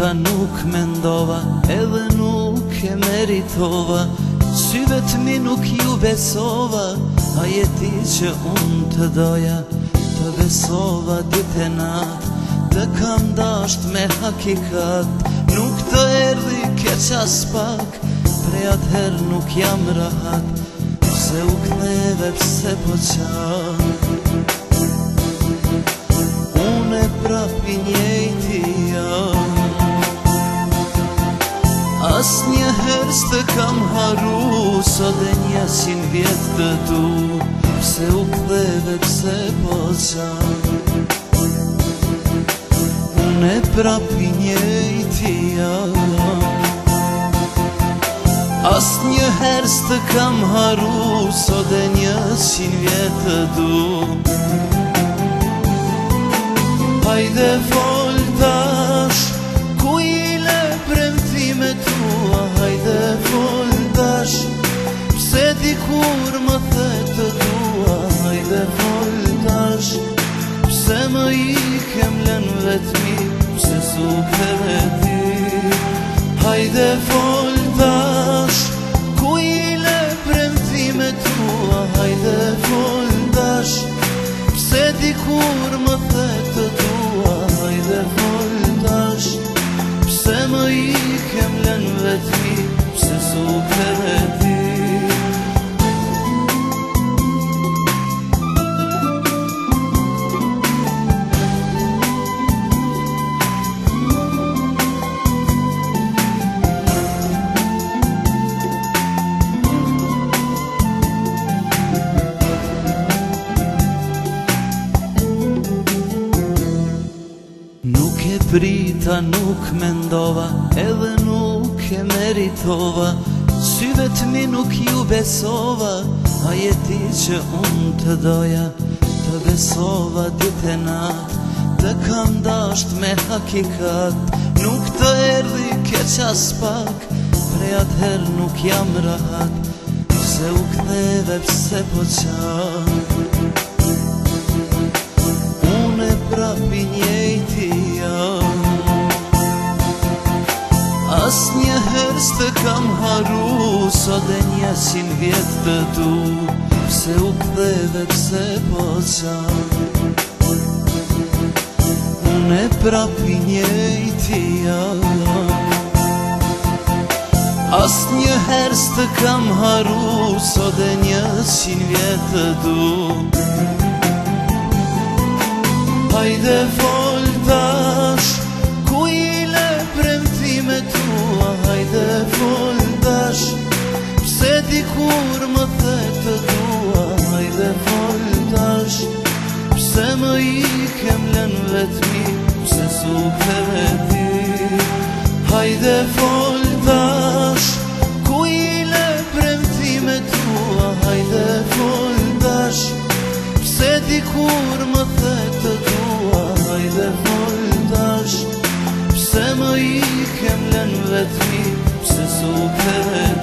prita nuk mendova, edhe nuk e meritova, syvet mi nuk ju besova, a jeti që unë të doja, të besova dit e nat, të kam dasht me hakikat, nuk të erdi keq as pak, prej atëher nuk jam rahat, pse u ktheve pse po qa. Unë e prapi njejti jam, as njëherë s'të kam haru, sot e 100 vjet të du, pse u ktheve pse po qa. Unë e prapi njejti jam, as njëherë s'të kam haru, sot e 100 vjet të du. Hajde fol tash, ku ile premtimet tua, hajde fol tash, pse dikur më the të dua, hajde fol tash, pse më ikem lën vetmi, pse s'u ktheve ti. Hajde fol tash, ku ile premtimet tua, hajde fol tash, pse dikur më the të dua, hajde fol tash, pse më ikem lën vetmi, pse s'u ktheve ti. Prita nuk mendova, edhe nuk e meritova, syvet mi nuk ju besova, a jeti që unë të doja, të besova dit e nat, të kam dasht me hakikat, nuk të erdi keq as pak, prej atëher nuk jam rahat, pse u ktheve pse po qa. Unë e prapi njejti jam, as njëherë s'të kam haru, sot e 100 vjet të du, pse u ktheve pse po qa. Unë e prapi njejti jam, as njëherë s'të kam haru, sot e 100 vjet të du. Hajde fol tash, ku ile premtimet tua, hajde fol tash, pse dikur më the të dua, hajde fol tash, pse më ikem lën vetmi, pse s'u ktheve ti. Hajde fol tash, ku ile premtimet tua, hajde fol tash, pse dikur më the të dua, hajde fol tash, pse më ikem lën vetmi, pse s'u ktheve